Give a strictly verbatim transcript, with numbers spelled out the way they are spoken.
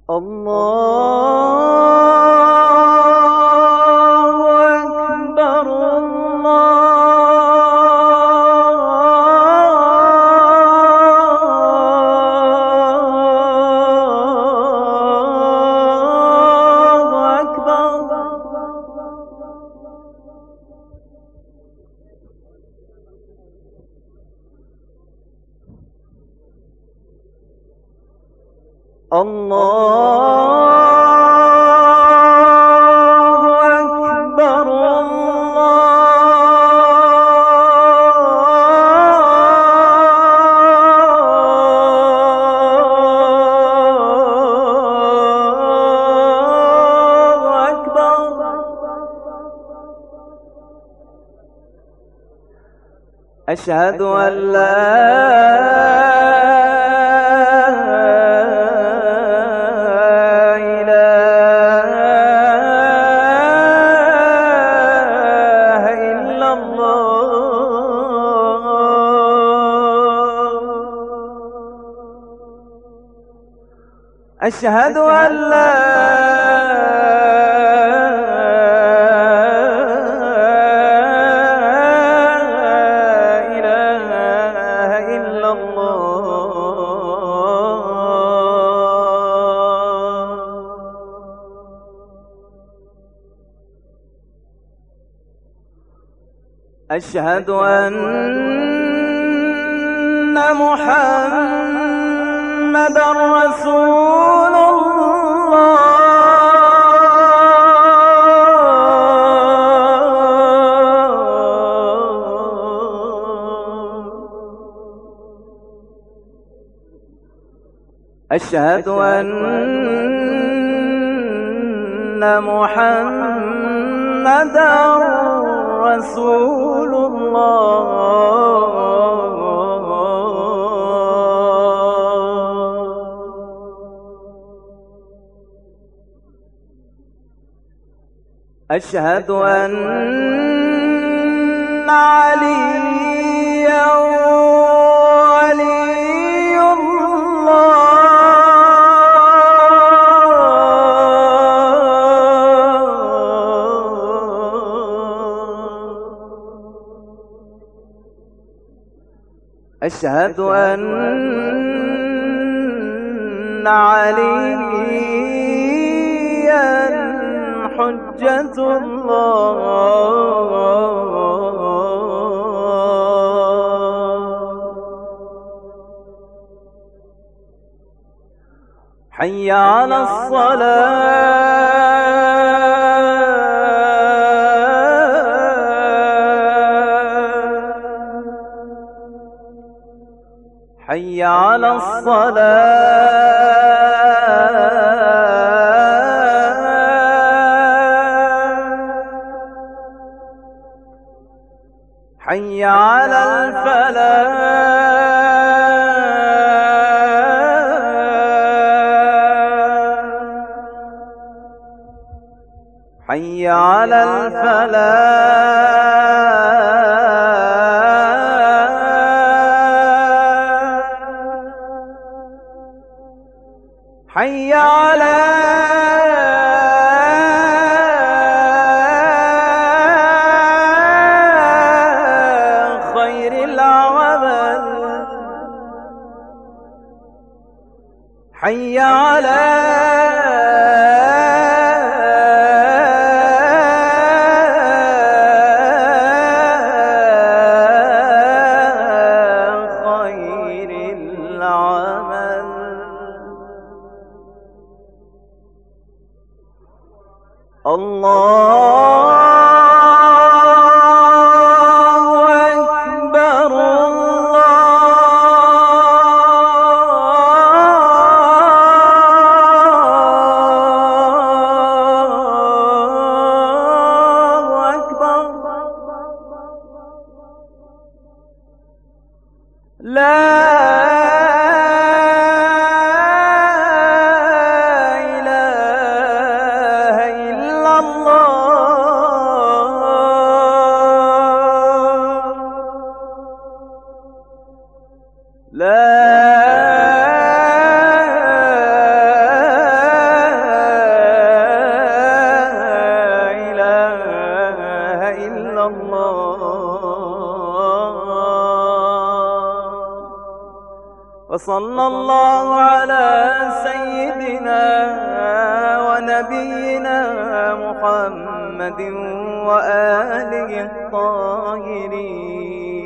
الله أكبر الله أكبر. الله أكبر الله أكبر. أشهد أن لا أشهد أن لا إله إلا الله. أشهد أن محمد رسول الله. أشهد أن محمدا رسول الله. أشهد أن عليا ولي الله. أشهد أن عليا حجة الله. حي على الصلاة. حي على الصلاة. حي على الفلاح. حي على الفلاح. حي على خير العمل. حي على خير العمل. الله أكبر الله أكبر. لا إله إلا الله. إلا الله. وصلى الله على سيدنا ونبينا محمد وآله الطاهرين.